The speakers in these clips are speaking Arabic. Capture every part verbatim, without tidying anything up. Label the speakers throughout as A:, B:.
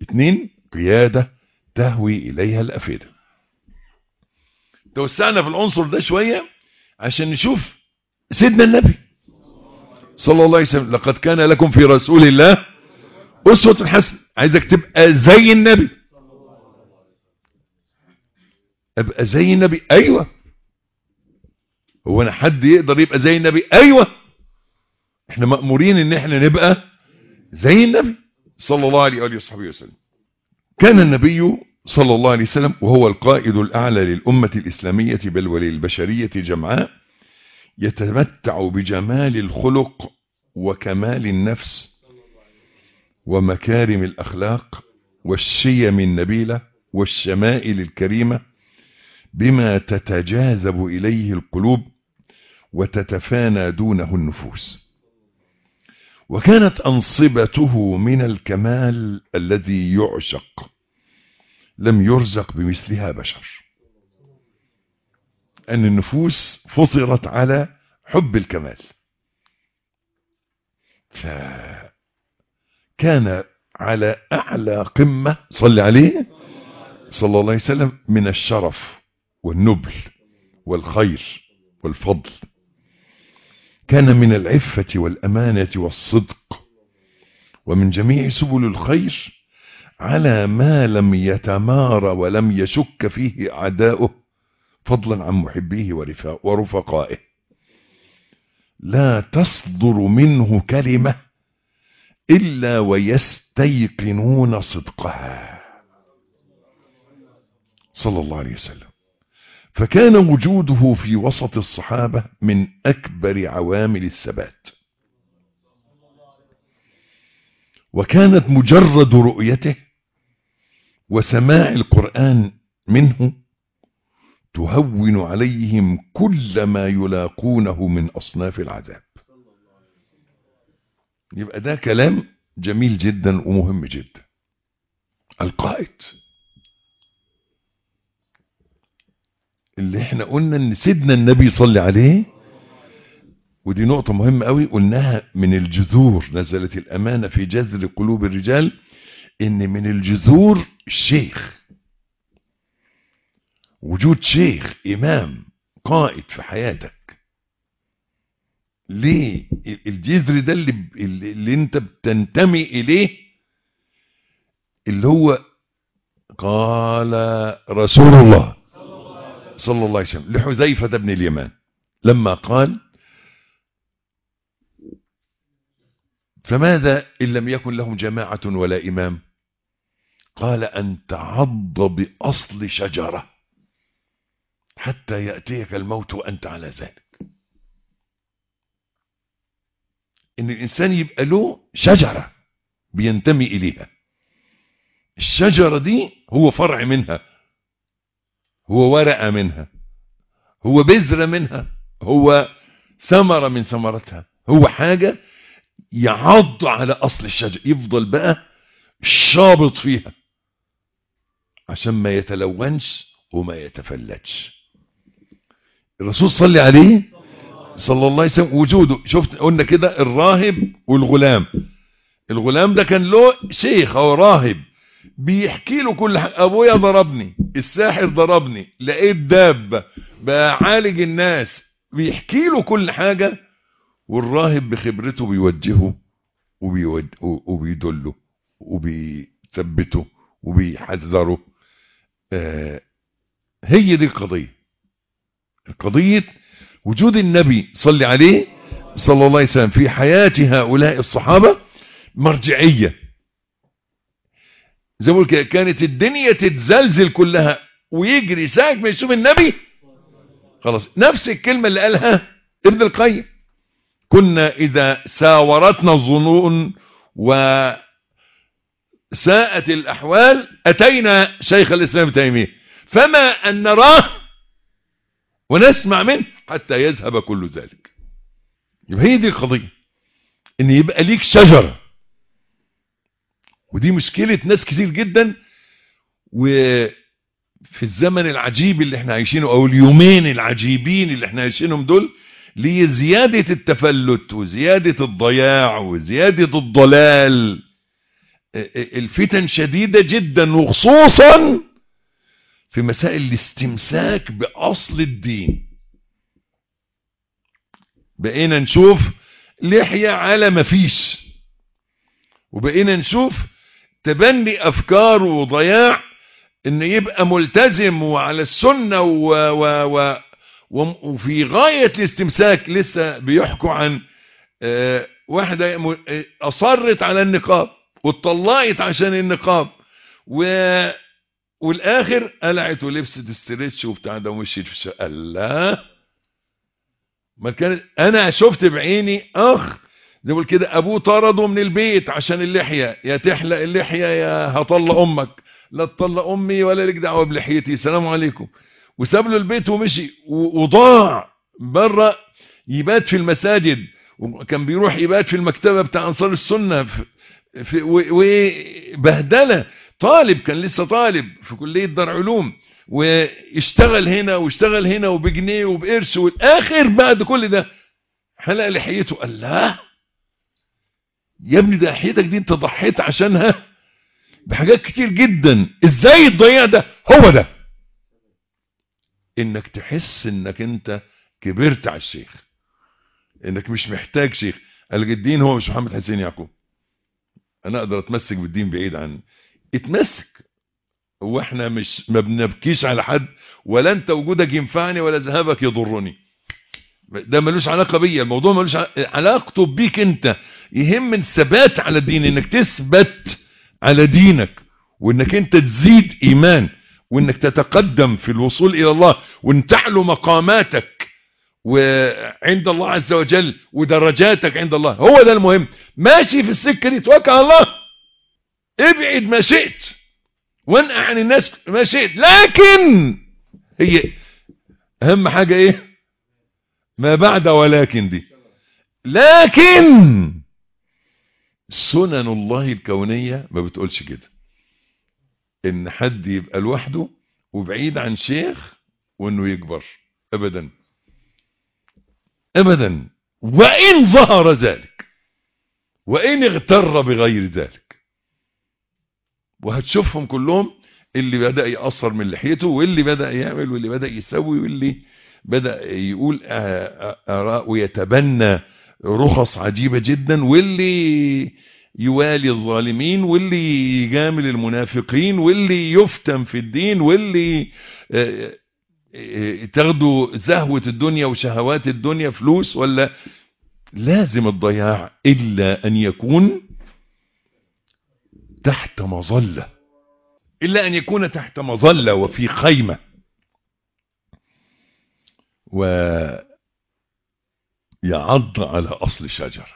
A: اتنين، قيادة تهوي إليها الأفئدة. توسعنا في العنصر ده شوية عشان نشوف سيدنا النبي صلى الله عليه وسلم. لقد كان لكم في رسول الله أسوة حسنة. عايزك تبقى زي النبي. ابقى زي النبي. ايوه. هو انا حد يقدر يبقى زي النبي؟ ايوه. احنا مأمورين ان احنا نبقى زي النبي صلى الله عليه وآله وصحبه وسلم. كان النبي صلى الله عليه وسلم وهو القائد الأعلى للأمة الإسلامية بل وللبشرية جمعاء يتمتع بجمال الخلق وكمال النفس ومكارم الأخلاق والشيم النبيلة والشمائل الكريمة بما تتجاذب إليه القلوب وتتفانى دونه النفوس. وكانت أنصبته من الكمال الذي يعشق لم يرزق بمثلها بشر. أن النفوس فطرت على حب الكمال، فكان على أعلى قمة صلى عليه صلى الله عليه وسلم من الشرف والنبل والخير والفضل. كان من العفة والأمانة والصدق ومن جميع سبل الخير على ما لم يتمارى ولم يشك فيه أعداؤه فضلا عن محبيه ورفقائه. لا تصدر منه كلمة إلا ويستيقنون صدقها صلى الله عليه وسلم. فكان وجوده في وسط الصحابة من أكبر عوامل الثبات. وكانت مجرد رؤيته وسماع القرآن منه تهون عليهم كل ما يلاقونه من أصناف العذاب. يبقى ده كلام جميل جدا ومهم جدا. القائد اللي احنا قلنا ان سيدنا النبي صلى عليه، ودي نقطة مهمة قوي قلناها، من الجذور نزلت الأمانة في جذر قلوب الرجال، ان من الجذور الشيخ. وجود شيخ إمام قائد في حياتك. ليه؟ الجذر ده اللي, اللي انت بتنتمي إليه، اللي هو قال رسول الله صلى الله عليه وسلم لحذيفة بن اليمان لما قال: فماذا إن لم يكن لهم جماعة ولا إمام؟ قال: أن تعض بأصل شجرة حتى يأتيك الموت وأنت على ذلك. إن الإنسان يبقى له شجرة بينتمي إليها. الشجرة دي هو فرع منها، هو ورقة منها، هو بذرة منها، هو ثمرة من ثمرتها، هو حاجة يعض على أصل الشجرة، يفضل بقى شابط فيها عشان ما يتلونش وما يتفلتش. الرسول صلى عليه صلى الله عليه وسلم وجوده، شفت قلنا كده الراهب والغلام. الغلام ده كان له شيخ او راهب بيحكي له كل حاجه. ابويا ضربني، الساحر ضربني، لقيت دابه، بعالج الناس، بيحكي له كل حاجه. والراهب بخبرته بيوجهه وبيود وبيدله وبيثبته وبيحذره. آه هي دي القضيه، القضيه وجود النبي صلى عليه صلى الله عليه وسلم في حياة هؤلاء الصحابة مرجعية. زي ما قلت كانت الدنيا تتزلزل كلها ويجري ساعة ما يشوف النبي خلاص. نفس الكلمة اللي قالها ابن القيم: كنا إذا ساورتنا الظنون وساءت الأحوال أتينا شيخ الإسلام تيمية فما أن نراه ونسمع منه حتى يذهب كل ذلك. يبقى هي دي القضية، ان يبقى ليك شجرة. ودي مشكلة ناس كتير جدا. وفي الزمن العجيب اللي احنا عايشينه، او اليومين العجيبين اللي احنا عايشينهم دول، لزيادة التفلت وزيادة الضياع وزيادة الضلال، الفتن شديدة جدا، وخصوصا في مسائل الاستمساك بأصل الدين. بقينا نشوف لحية على ما فيش، وبقينا نشوف تبني أفكار وضياع إن يبقى ملتزم وعلى السنة و و و وفي غاية الاستمساك. لسه بيحكوا عن آه واحدة أصرت على النقاب واتطلقت عشان النقاب، و والاخر قلعت ولبست استريتش وبتاع ده ومشيت في الشقه. الله، ما كان انا شفت بعيني اخ زي ما كده ابوه طرده من البيت عشان اللحيه، يا تحلق اللحيه يا هطلق امك، لا تطلق امي ولا لك دعوه بلحيتي، سلام عليكم. وساب له البيت ومشي وضاع بره يبات في المساجد، وكان بيروح يبات في المكتبه بتاع انصار السنه في في وبهدله. طالب كان لسه طالب في كليه دار علوم، واشتغل هنا واشتغل هنا وبجنيه وبقرش، والاخر بعد كل ده حلق لحيته. قال لا يا ابني، ده لحيتك دي انت ضحيت عشانها بحاجات كتير جدا، ازاي الضياع ده؟ هو ده انك تحس انك انت كبرت على الشيخ، انك مش محتاج شيخ. قال الدين هو مش محمد حسين يعقوب، انا اقدر اتمسك بالدين بعيد عن اتمسك. واحنا مش ما بنبكيش على حد، ولا انت وجودك ينفعني ولا ذهابك يضرني، ده ملوش علاقه بيا. الموضوع ملوش علاقته بيك انت. يهم الثبات على الدين، انك تثبت على دينك، وانك انت تزيد ايمان، وانك تتقدم في الوصول الى الله، وان تعلو مقاماتك وعند الله عز وجل ودرجاتك عند الله. هو ده المهم. ماشي في السكه دي، توكل على الله، ابعد ما شئت وانقع عن الناس ما شئت، لكن هي اهم حاجه ايه؟ ما بعد ولكن دي. لكن سنن الله الكونيه ما بتقولش كده، ان حد يبقى لوحده وبعيد عن شيخ وانه يكبر، ابدا ابدا. وان ظهر ذلك، وان اغتر بغير ذلك. وهتشوفهم كلهم، اللي بدأ يقصر من لحيته، واللي بدأ يعمل، واللي بدأ يسوي، واللي بدأ يقول آراء ويتبنى رخص عجيبة جدا، واللي يوالي الظالمين، واللي يجامل المنافقين، واللي يفتن في الدين، واللي تاخدوا زهوة الدنيا وشهوات الدنيا فلوس. ولا لازم الضياع إلا أن يكون تحت مظلة، إلا أن يكون تحت مظلة وفي خيمة، ويعض على أصل شجرة.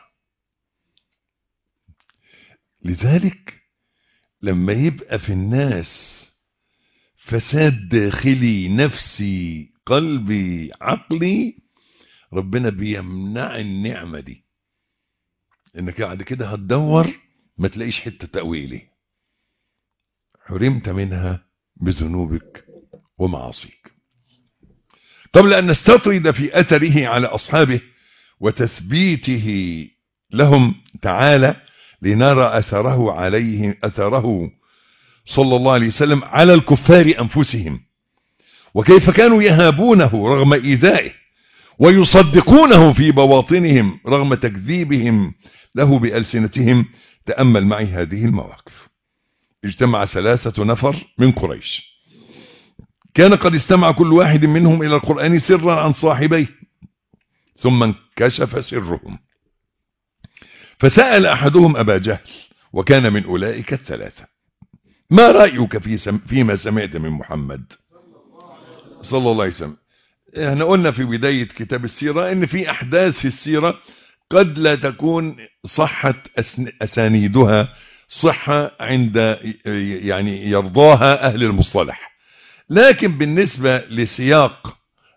A: لذلك لما يبقى في الناس فساد داخلي نفسي قلبي عقلي، ربنا بيمنع النعمة دي، انك بعد كده هتدور ما تلاقيش حتة تأويلي، حرمت منها بذنوبك ومعاصيك. قبل أن نستطرد في أثره على أصحابه وتثبيته لهم تعالى، لنرى أثره عليه أثره صلى الله عليه وسلم على الكفار أنفسهم، وكيف كانوا يهابونه رغم إيذائه، ويصدقونه في بواطنهم رغم تكذيبهم له بألسنتهم. تأمل معي هذه المواقف. اجتمع ثلاثة نفر من قريش، كان قد استمع كل واحد منهم إلى القرآن سرا عن صاحبيه، ثم انكشف سرهم، فسأل أحدهم أبا جهل، وكان من أولئك الثلاثة: ما رأيك في سم... فيما سمعت من محمد صلى الله عليه وسلم؟ احنا قلنا في بداية كتاب السيرة ان في احداث في السيرة قد لا تكون صحة اسانيدها صحة عند يعني يرضاها اهل المصطلح، لكن بالنسبة لسياق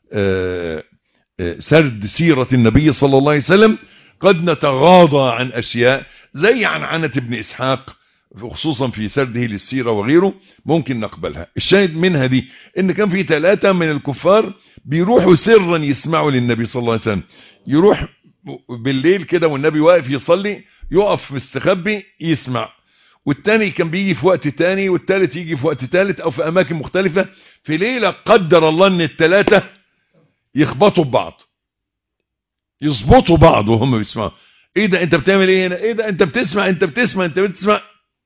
A: سرد سيرة النبي صلى الله عليه وسلم قد نتغاضى عن اشياء زي عن عنة ابن اسحاق، خصوصا في سرده للسيرة وغيره، ممكن نقبلها. الشاهد منها دي ان كان في ثلاثة من الكفار بيروحوا سرا يسمعوا للنبي صلى الله عليه وسلم. يروح بالليل كده والنبي واقف يصلي، يقف مستخبي يسمع، والتاني كان بيجي في وقت تاني، والتالت يجي في وقت تالت او في اماكن مختلفة. في ليلة قدر الله ان التلاتة يخبطوا ببعض، يظبطوا بعض وهم بيسمعوا. ايه ده انت بتعمل ايه هنا؟ ايه ده انت بتسمع انت بتسمع انت بتسمع.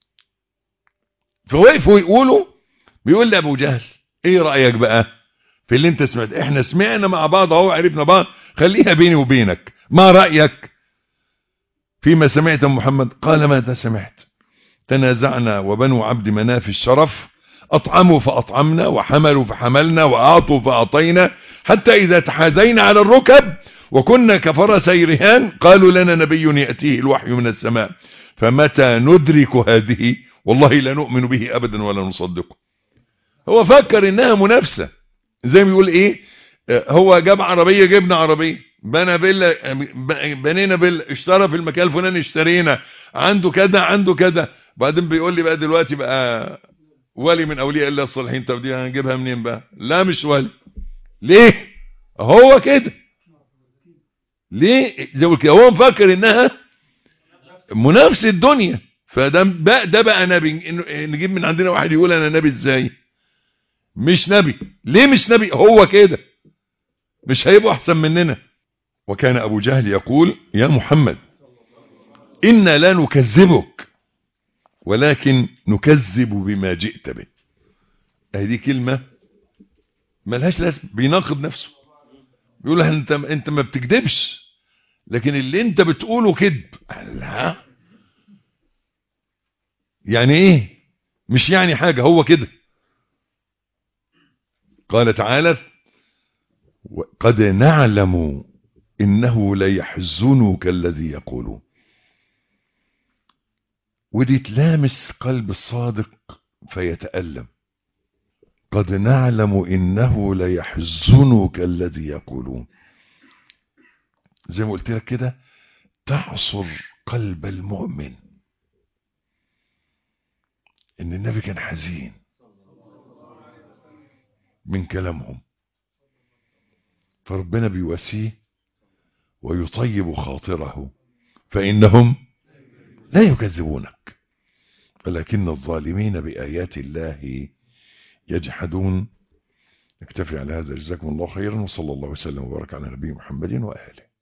A: فوقفوا يقولوا، بيقول لابو جهل ايه رأيك بقى في اللي انت سمعت؟ احنا سمعنا مع بعض اهو، عرفنا بعض، خليها بيني وبينك، ما رأيك فيما سمعت محمد؟ قال ماذا سمعت؟ تنازعنا وبنو عبد مناف الشرف أطعموا فأطعمنا، وحملوا فحملنا، وأعطوا فأعطينا، حتى إذا تحاذينا على الركب وكنا كفرسي رهان قالوا لنا نبي يأتيه الوحي من السماء، فمتى ندرك هذه والله لا نؤمن به أبدا ولا نصدقه. هو فكر إنها منافسة، زي ما يقول إيه، هو جاب عربية جبنا عربية، بنى فيلا بنينا فيلا، اشترى في المكان الفلاني اشترينا، عنده كذا عنده كذا. بعدين بيقول لي بقى دلوقتي بقى ولي من اولياء الله الصالحين. طب دي هنجيبها منين بقى؟ لا مش ولي. ليه؟ هو كده. ليه؟ زي كده هو مفكر انها منافسه الدنيا. فده بقى ده بقى نبي. نجيب من عندنا واحد يقول انا نبي ازاي؟ مش نبي. ليه مش نبي؟ هو كده، مش هيبقوا احسن مننا. وكان ابو جهل يقول يا محمد إنا لا نكذبك ولكن نكذب بما جئت به. هذه كلمة ملهاش لازم، بيناقض نفسه. بيقول انت انت ما بتكذبش، لكن اللي انت بتقوله كذب. لا يعني ايه؟ مش يعني حاجة، هو كده. قال تعالى قد نعلم إنه ليحزنك الذي يقولون. ودي تلامس قلب الصادق فيتألم. قد نعلم إنه ليحزنك الذي يقولون. زي ما قلت لك كده، تعصر قلب المؤمن إن النبي كان حزين من كلامهم، فربنا بيواسيه ويطيب خاطره، فإنهم لا يكذبونك ولكن الظالمين بآيات الله يجحدون. نكتفي على هذا، جزاكم الله خيرا، وصلى الله وسلم وبارك على نبي محمد وآله.